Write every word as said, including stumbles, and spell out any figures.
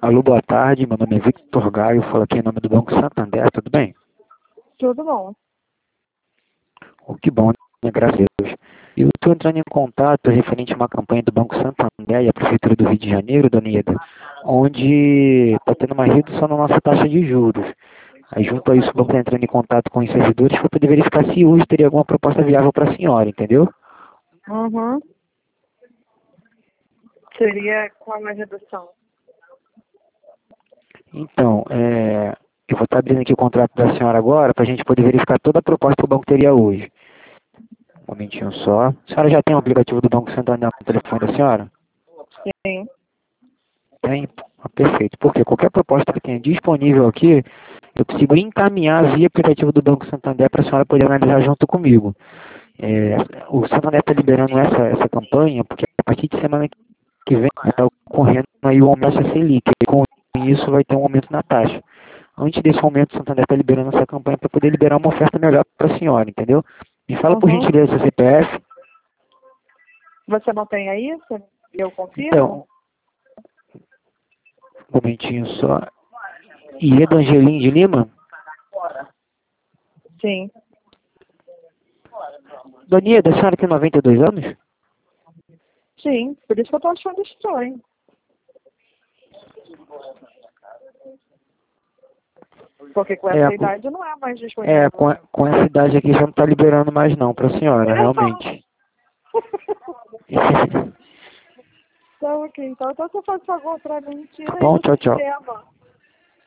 Alô, boa tarde. Meu nome é Victor Gaio. Falo aqui em nome do Banco Santander. Tudo bem? Tudo bom. Oh, que bom, né? Graças a Deus. Eu estou entrando em contato referente a uma campanha do Banco Santander e a Prefeitura do Rio de Janeiro, Dona Ieda, onde está tendo uma redução na nossa taxa de juros. Aí, junto a isso, o banco está entrando em contato com os servidores para poder verificar se hoje teria alguma proposta viável para a senhora, entendeu? Uhum. Seria qual a redução? Então, é, eu vou estar abrindo aqui o contrato da senhora agora para a gente poder verificar toda a proposta que o banco teria hoje. Um momentinho só. A senhora já tem o aplicativo do Banco Santander no telefone da senhora? Sim. Tem? Ah, perfeito. Porque qualquer proposta que tenha disponível aqui, eu consigo encaminhar via aplicativo do Banco Santander para a senhora poder analisar junto comigo. É, o Santander está liberando essa, essa campanha porque a partir de semana que vem está ocorrendo aí o aumento da Selic. E com isso vai ter um aumento na taxa. Antes desse aumento, o Santander está liberando essa campanha para poder liberar uma oferta melhor para a senhora, entendeu? Me fala por Uhum. gentileza seu C P F. Você não tem aí? Você- Eu confirmo? Então, um momentinho só. Ieda Angelim de Lima? Sim. Dona Ieda, a senhora tem noventa e dois anos? Sim. Por isso que eu tô achando estranho. Porque com essa É, com, idade não é mais disponível. é, com, a- com essa idade aqui já não está liberando mais não para a senhora, realmente. Então, ok. Então, então você faz favor pra mim, tira Tá aí bom? do Tchau, tchau. sistema.